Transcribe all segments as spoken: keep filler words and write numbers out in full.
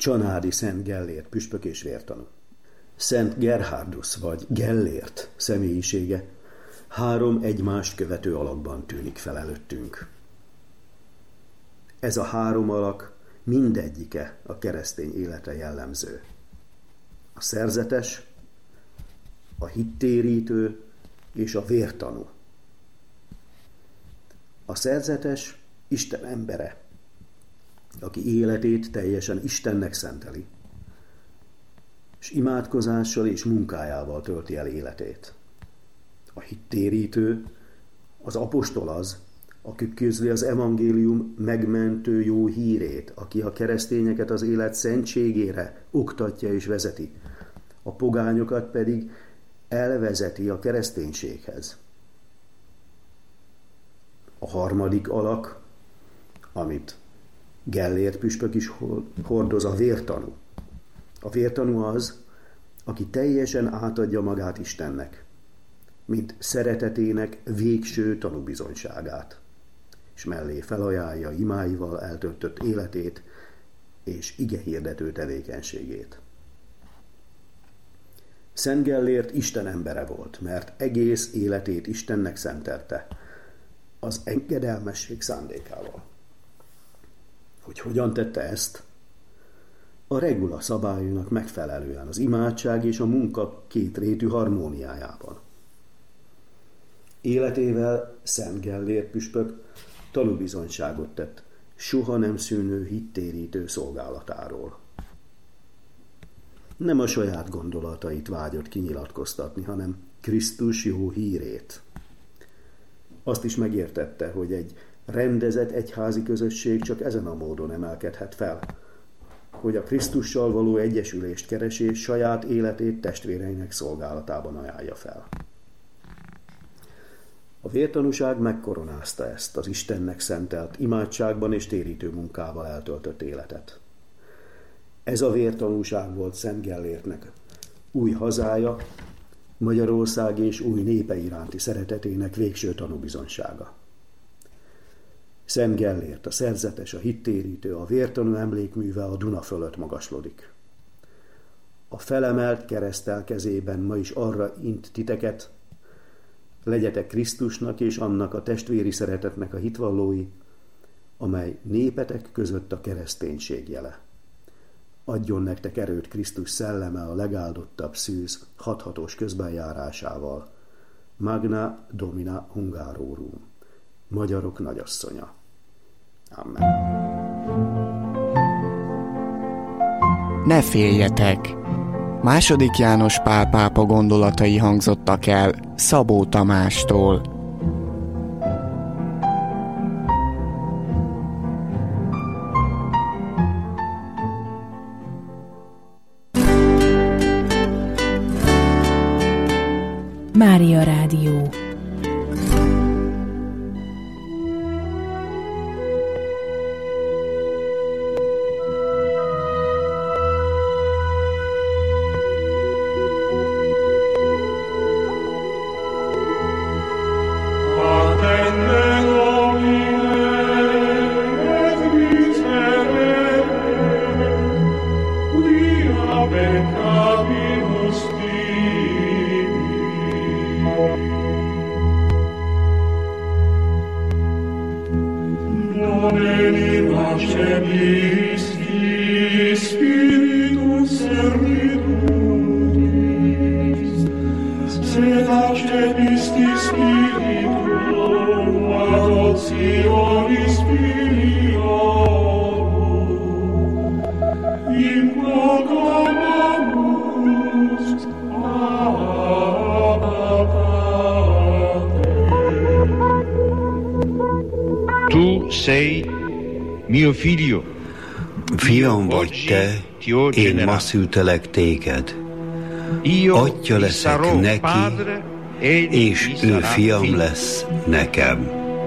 Csanádi Szent Gellért püspök és vértanú. Szent Gerhardus vagy Gellért személyisége három egymást követő alakban tűnik fel előttünk. Ez a három alak mindegyike a keresztény élete jellemző. A szerzetes, a hittérítő és a vértanú. A szerzetes Isten embere, aki életét teljesen Istennek szenteli, és imádkozással és munkájával tölti el életét. A hittérítő, az apostol az, aki közli az evangélium megmentő jó hírét, aki a keresztényeket az élet szentségére oktatja és vezeti, a pogányokat pedig elvezeti a kereszténységhez. A harmadik alak, amit Gellért püspök is hordoz, a vértanú. A vértanú az, aki teljesen átadja magát Istennek, mint szeretetének végső tanúbizonyságát, és mellé felajánlja imáival eltöltött életét és igehirdető tevékenységét. Szent Gellért Isten embere volt, mert egész életét Istennek szentelte, az engedelmesség szándékával. Hogy hogyan tette ezt? A regula szabályainak megfelelően, az imádság és a munka kétrétű harmóniájában. Életével Szent Gellért püspök tanúbizonyságot tett soha nem szűnő hittérítő szolgálatáról. Nem a saját gondolatait vágyott kinyilatkoztatni, hanem Krisztus jó hírét. Azt is megértette, hogy egy rendezett egyházi közösség csak ezen a módon emelkedhet fel, hogy a Krisztussal való egyesülést keresi és saját életét testvéreinek szolgálatában ajánlja fel. A vértanúság megkoronázta ezt az Istennek szentelt imádságban és térítő munkával eltöltött életet. Ez a vértanúság volt Szent Gellértnek új hazája, Magyarország és új népe iránti szeretetének végső tanúbizonysága. Szent Gellért, a szerzetes, a hittérítő, a vértanú emlékműve a Duna fölött magaslodik. A felemelt kereszttel kezében ma is arra int titeket, legyetek Krisztusnak és annak a testvéri szeretetnek a hitvallói, amely népetek között a kereszténység jele. Adjon nektek erőt Krisztus szelleme a legáldottabb szűz hathatós közbenjárásával. Magna Domina Hungarorum. Magyarok nagyasszonya. Amen. Ne féljetek! Második János Pál pápa gondolatai hangzottak el Szabó Tamástól. Mária Rádió. Tu sei mio figlio. Fiam vagy te, én ma szültelek téged. Atya leszek neki, és ő fiam lesz nekem.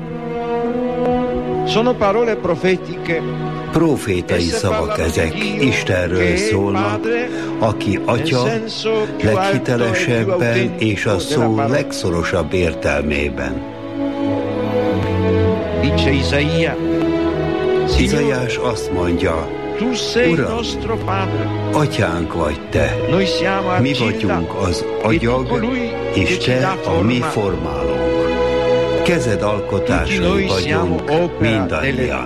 Sono parole profetiche. Profétai szavak ezek, Istenről szólnak, aki atya leghitelesebben és a szó legszorosabb értelmében. Dice Isaia. Izaiás azt mondja, Uram, atyánk vagy te, mi vagyunk az agyag, és te a mi formálónk. Kezed alkotásai vagyunk mindannyian.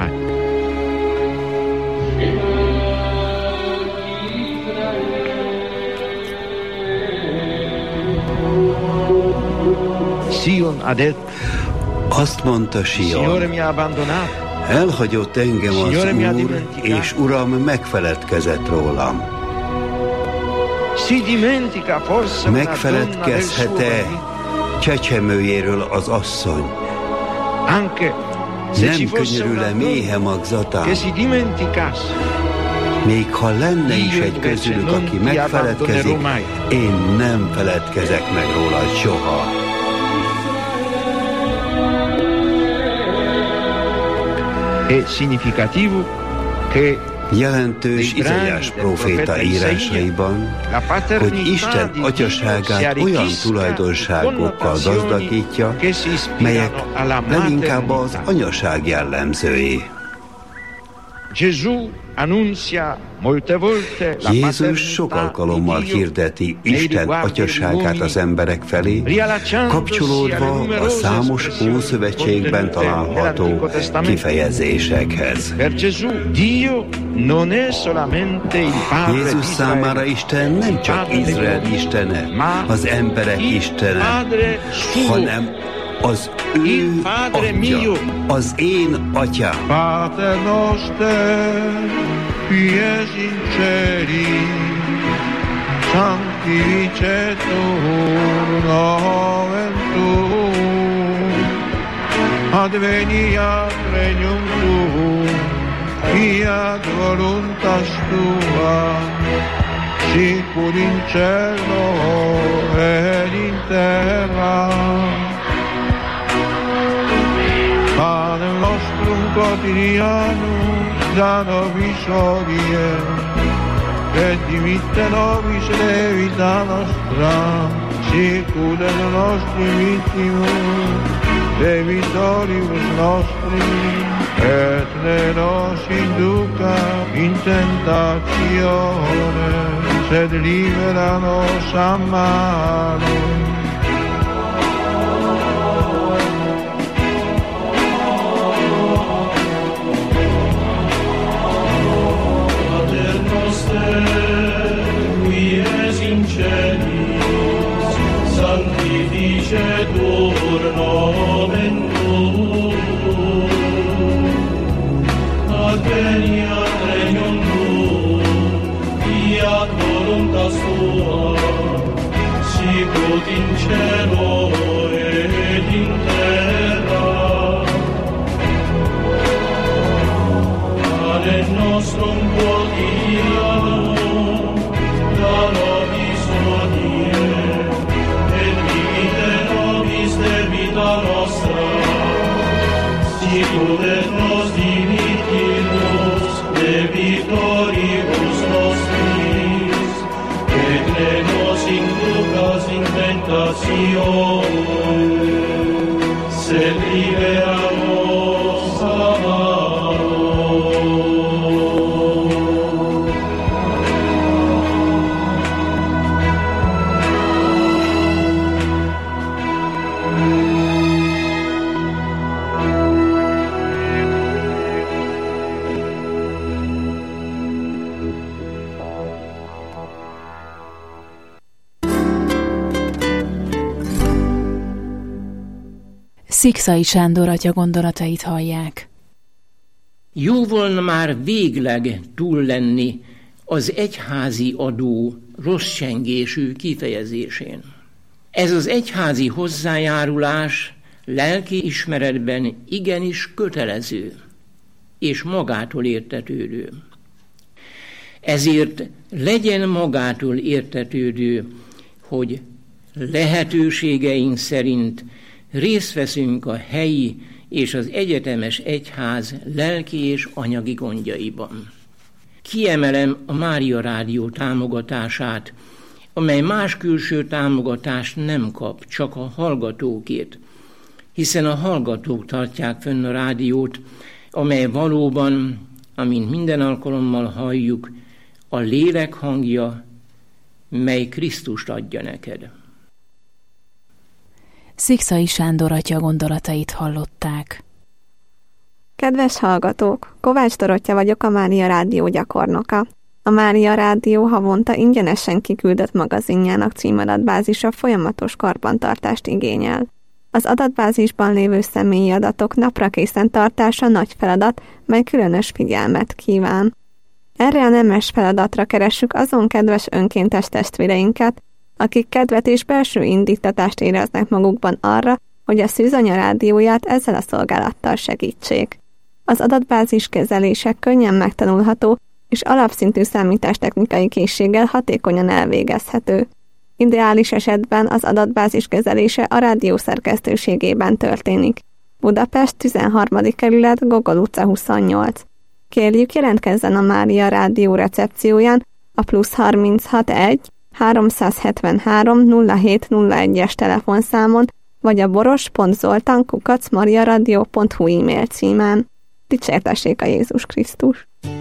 Azt mondta Sion, elhagyott engem az Úr, és Uram megfeledkezett rólam. Megfeledkezhet-e csecsemőjéről az asszony? Nem könyörül-e méhe magzatán? Még ha lenne is egy közülük, aki megfeledkezik, én nem feledkezek meg róla soha. Jelentős Izaiás próféta írásaiban, hogy Isten atyaságát olyan tulajdonságokkal gazdagítja, melyek leginkább az anyaság jellemzői. Jézus sok alkalommal hirdeti Isten atyaságát az emberek felé, kapcsolódva a számos Ószövetségben található kifejezésekhez. Jézus számára Isten nem csak Izrael istene, az emberek istene, hanem az ő atya, az én atyám. Pater noster, qui es in celi, sanctificetur nomen tuum, adveniat regnum tuum, fiat voluntas tua, sicur in cielo et in terra. Panem nostrum quotidianum da nobis hodie, et dimitte nobis debita nostra, sicut et nostri vittimus debitoribus nostri, et ne nos induca in tentatione, sed libera nos a malo. Sanctificetur nomen tuum, adveniat regnum tuum, fiat voluntas tua, sicut in cielo et in terra. Panem nostrum quotidianum da nobis hodie, debita nostra, sicut et nos dimittimus debitoribus nostris, et ne nos inducas in tentatione, sed libera nos a malo. Szikszai Sándor atya gondolatait hallják. Jó volna már végleg túl lenni az egyházi adó rossz csengésű kifejezésén. Ez az egyházi hozzájárulás lelki ismeretben igenis kötelező és magától értetődő. Ezért legyen magától értetődő, hogy lehetőségeink szerint részt veszünk a helyi és az egyetemes egyház lelki és anyagi gondjaiban. Kiemelem a Mária Rádió támogatását, amely más külső támogatást nem kap, csak a hallgatókét, hiszen a hallgatók tartják fönn a rádiót, amely valóban amint minden alkalommal halljuk, a lélek hangja, mely Krisztust adja neked. Szikszai Sándor atya gondolatait hallották. Kedves hallgatók, Kovács Dorottya vagyok, a Mária Rádió gyakornoka. A Mária Rádió havonta ingyenesen kiküldött magazinjának címadatbázisa folyamatos karbantartást igényel. Az adatbázisban lévő személyi adatok napra készen tartása nagy feladat, mely különös figyelmet kíván. Erre a nemes feladatra keressük azon kedves önkéntes testvéreinket, akik kedvet és belső indítatást éreznek magukban arra, hogy a Szűzanya rádióját ezzel a szolgálattal segítsék. Az adatbázis kezelése könnyen megtanulható, és alapszintű számítástechnikai készséggel hatékonyan elvégezhető. Ideális esetben az adatbázis kezelése a rádió szerkesztőségében történik. Budapest, tizenharmadik kerület, Gogol utca huszonnyolc. Kérjük, jelentkezzen a Mária Rádió recepcióján a plusz harminchat egy háromszázhetvenhárom nulla hét nulla egyes telefonszámon, vagy a boros pont zoltán kukac mariaradio pont hu e-mail címen. Dicsértessék a Jézus Krisztus!